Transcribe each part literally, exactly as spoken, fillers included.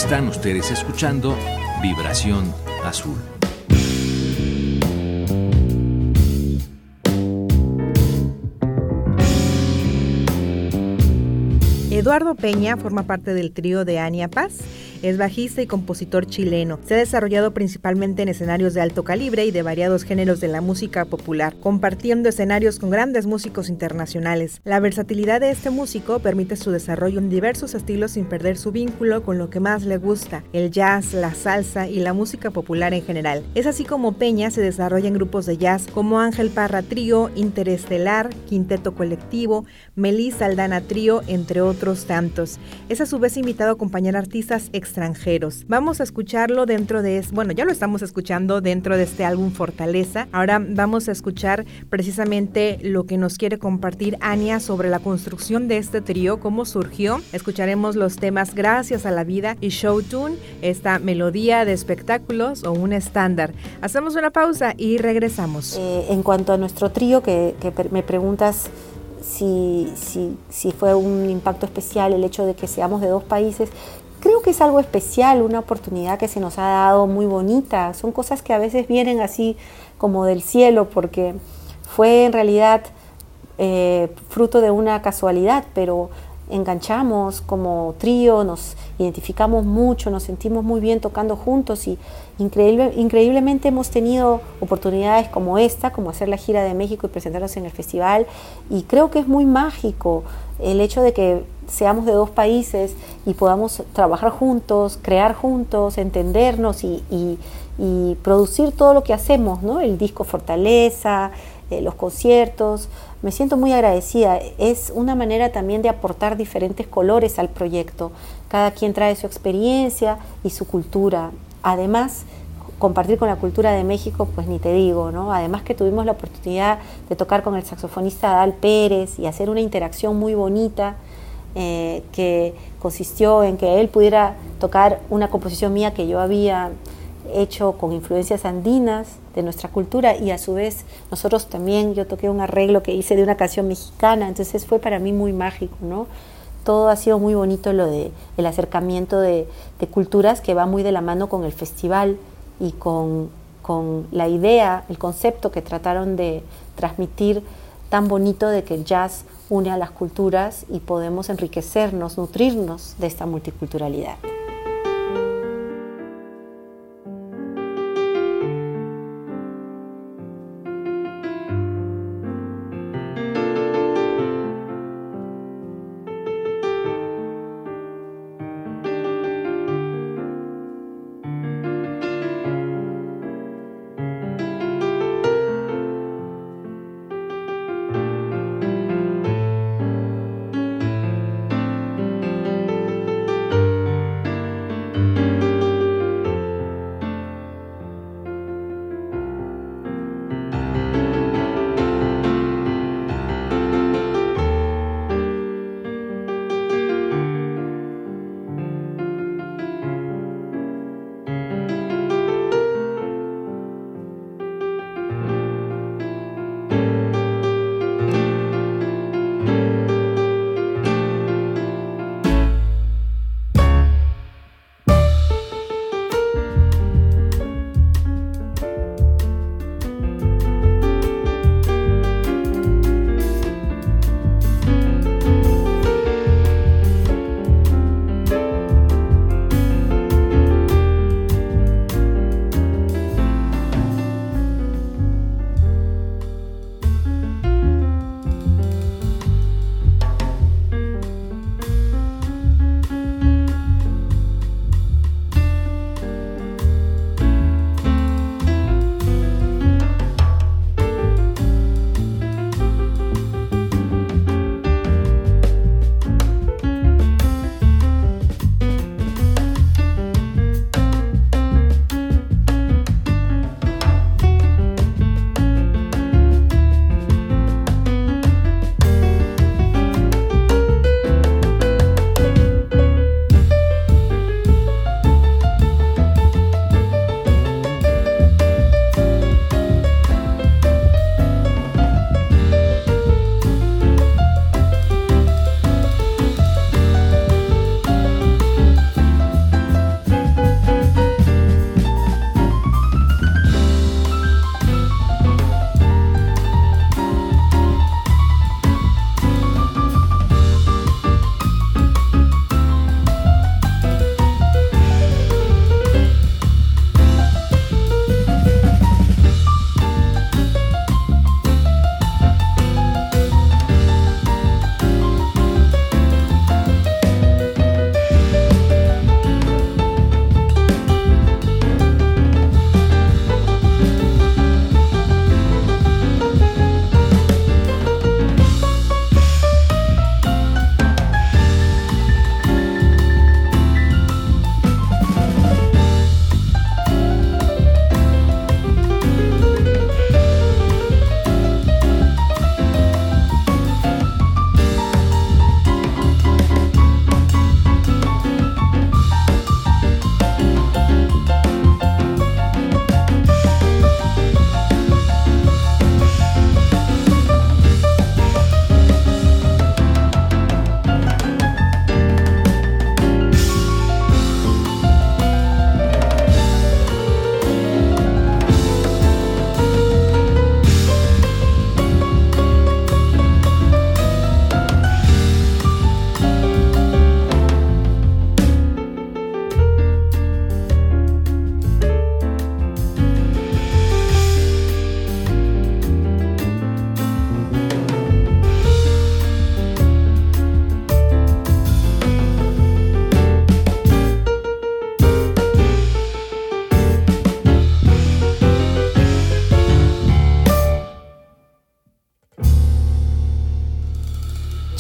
Están ustedes escuchando Vibración Azul. Eduardo Peña forma parte del trío de Ania Paz. Es bajista y compositor chileno. Se ha desarrollado principalmente en escenarios de alto calibre y de variados géneros de la música popular, compartiendo escenarios con grandes músicos internacionales. La versatilidad de este músico permite su desarrollo en diversos estilos sin perder su vínculo con lo que más le gusta, el jazz, la salsa y la música popular en general. Es así como Peña se desarrolla en grupos de jazz como Ángel Parra Trío, Interestelar, Quinteto Colectivo, Melissa Aldana Trío, entre otros tantos. Es a su vez invitado a acompañar artistas extranjeros. Vamos a escucharlo dentro de, bueno, ya lo estamos escuchando dentro de este álbum Fortaleza. Ahora vamos a escuchar precisamente lo que nos quiere compartir Ania sobre la construcción de este trío, cómo surgió. Escucharemos los temas Gracias a la Vida y Show Tune, esta melodía de espectáculos o un estándar. Hacemos una pausa y regresamos. Eh, en cuanto a nuestro trío, que, que me preguntas si, si, si fue un impacto especial el hecho de que seamos de dos países, creo que es algo especial, una oportunidad que se nos ha dado muy bonita. Son cosas que a veces vienen así como del cielo, porque fue en realidad eh, fruto de una casualidad, pero enganchamos como trío, nos identificamos mucho, nos sentimos muy bien tocando juntos y increíble, increíblemente hemos tenido oportunidades como esta, como hacer la gira de México y presentarnos en el festival, y creo que es muy mágico el hecho de que seamos de dos países y podamos trabajar juntos, crear juntos, entendernos y, y, y producir todo lo que hacemos, ¿no? El disco Fortaleza, eh, los conciertos. Me siento muy agradecida. Es una manera también de aportar diferentes colores al proyecto. Cada quien trae su experiencia y su cultura. Además, compartir con la cultura de México, pues ni te digo, ¿no? Además que tuvimos la oportunidad de tocar con el saxofonista Adal Pérez y hacer una interacción muy bonita, eh, que consistió en que él pudiera tocar una composición mía que yo había hecho con influencias andinas de nuestra cultura, y a su vez nosotros también, yo toqué un arreglo que hice de una canción mexicana, entonces fue para mí muy mágico, ¿no? Todo ha sido muy bonito, lo de el acercamiento de, de culturas, que va muy de la mano con el festival y con, con la idea, el concepto que trataron de transmitir tan bonito, de que el jazz une a las culturas y podemos enriquecernos, nutrirnos de esta multiculturalidad.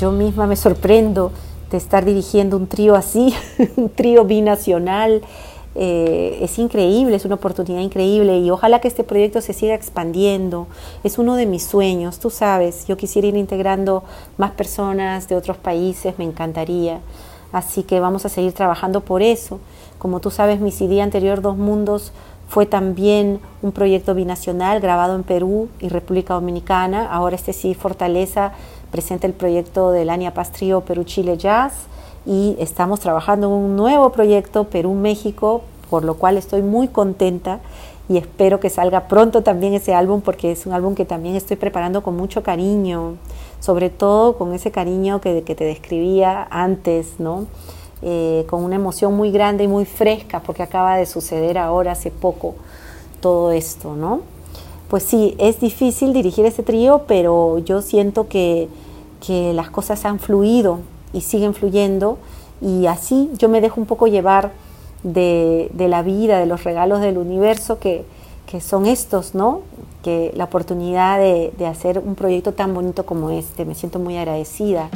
yo misma me sorprendo de estar dirigiendo un trío así, un trío binacional. Eh, es increíble, es una oportunidad increíble y ojalá que este proyecto se siga expandiendo. Es uno de mis sueños, tú sabes, yo quisiera ir integrando más personas de otros países, me encantaría. Así que vamos a seguir trabajando por eso. Como tú sabes, mi C D anterior, Dos Mundos, fue también un proyecto binacional grabado en Perú y República Dominicana. Ahora este sí, Fortaleza, presenta el proyecto del Ania Paz Trío Perú-Chile Jazz. Y estamos trabajando en un nuevo proyecto, Perú-México, por lo cual estoy muy contenta y espero que salga pronto también ese álbum, porque es un álbum que también estoy preparando con mucho cariño, sobre todo con ese cariño que, que te describía antes, ¿no? Eh, con una emoción muy grande y muy fresca, porque acaba de suceder ahora hace poco todo esto, ¿no? Pues sí, es difícil dirigir ese trío, pero yo siento que, que las cosas han fluido y siguen fluyendo, y así yo me dejo un poco llevar de, de la vida, de los regalos del universo que, que son estos, ¿no? Que la oportunidad de, de hacer un proyecto tan bonito como este, me siento muy agradecida.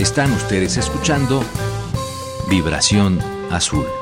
Están ustedes escuchando Vibración Azul.